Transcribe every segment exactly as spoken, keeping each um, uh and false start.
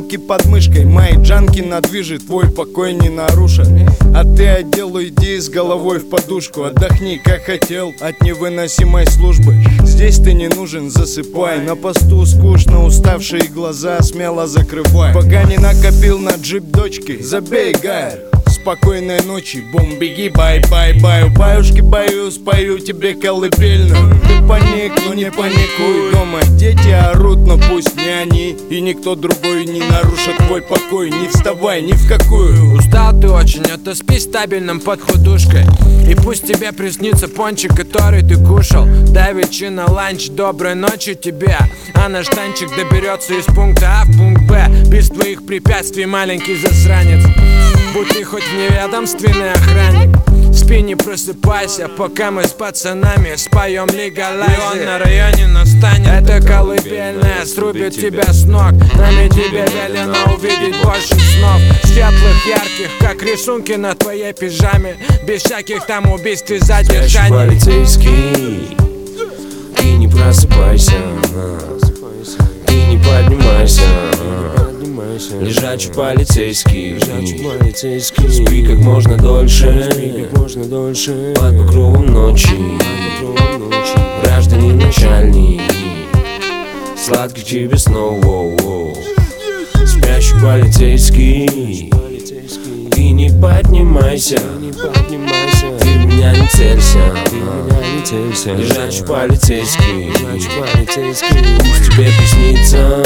бутылки под мышкой, мои джанки на движе, твой покой не нарушен. А ты отделу иди с головой в подушку, отдохни как хотел от невыносимой службы. Здесь ты не нужен, засыпай, на посту скучно, уставшие глаза смело закрывай. Пока не накопил на джип дочки, забей гайр. Спокойной ночи, бум, беги, бай-бай-бай. Баюшки, баю, спою тебе колыбельную. Ты паник, но не паникуй. Дома дети орут, но пусть не они и никто другой не нарушит твой покой. Не вставай ни в какую. Устал ты очень, отоспи стабильным под подушкой. И пусть тебе приснится пончик, который ты кушал. Давичи на ланч, доброй ночи тебе. А наш танчик доберется из пункта А в пункт Б без твоих препятствий, маленький засранец. Будь ты хоть неведомственный охранник, спи, не просыпайся, пока мы с пацанами споем легалайз. И он на районе настанет. Это колыбельная срубит тебя с ног. Нами тебе велено увидеть больше снов, светлых, ярких, как рисунки на твоей пижаме, без всяких там убийств и задержаний. Спящий полицейский, ты не просыпайся, ты не поднимайся. Лежачий полицейский, спи как можно дольше, под покровом ночи. Гражданин начальник, сладких тебе снов. Спящий полицейский, ты не поднимайся, ты в меня не целься. Лежачий полицейский, пусть тебе приснится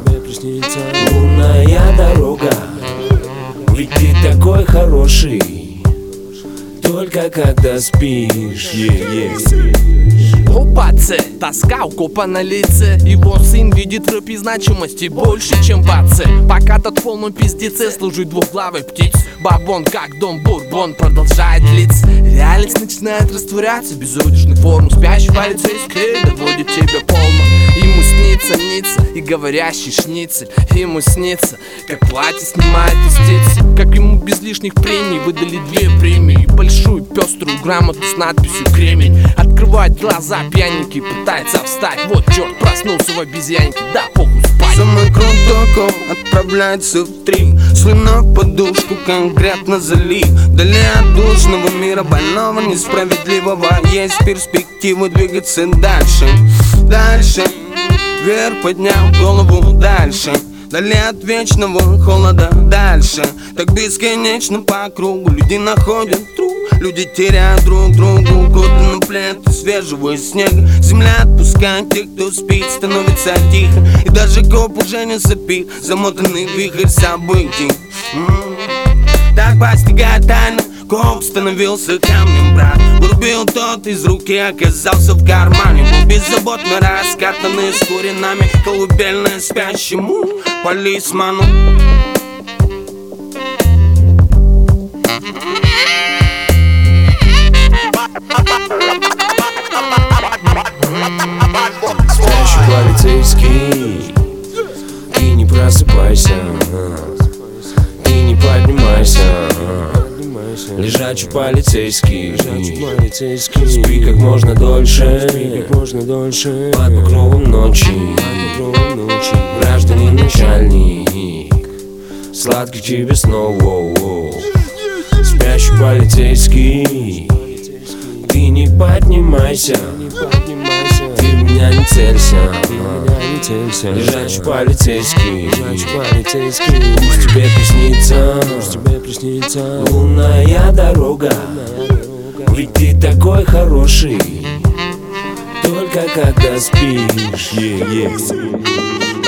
лунная дорога. Ведь ты такой хороший, только когда спишь. yeah, yeah. Опаце, тоска у копа на лице. Его сын видит в рэпе значимости больше, чем баце. Пока тот в полном пиздеце служит двухглавой птиц. Бабон, как дом бурбон, продолжает длиться. Реальность начинает растворяться без одежных форм. Спящий полицейский доводит тебя полно. Ему снится, ница и говорящий шницель. Ему снится, как платье снимает истицы. Как ему без лишних прений выдали две премии. Большую пеструю грамоту с надписью «Кремень». Открывает глаза пьяненький, пытается встать. Вот черт, проснулся в обезьянке, да похуй спать. Самый крутой коп отправляется в три. Слюна в подушку, конкретно залив. Вдали от душного мира больного, несправедливого. Есть перспективы двигаться дальше, дальше. Вверх поднял голову дальше, вдали от вечного холода дальше. Так бесконечно по кругу люди находят труп. Люди теряют друг другу, годы на плеты свежего снега. Земля отпускает тех, кто спит, становится тихо. И даже коп уже не сопит, замотанный в вихрь событий. М-м-м. Так постигает тайну, коп становился камнем, брат. Вырубил тот из руки, оказался в кармане. Был беззаботно раскатанный с куринами. Колыбельная спящему полисману. Спящий полицейский, ты не просыпайся, ты не поднимайся. Лежачий полицейский, спи как можно дольше, под покровом ночи. Гражданин начальник, сладких тебе снов. Спящий полицейский, ты не поднимайся, ты в меня не целься. Лежачий полицейский, пусть тебе приснится лунная дорога. Ведь ты такой хороший, только когда спишь. yeah, yeah.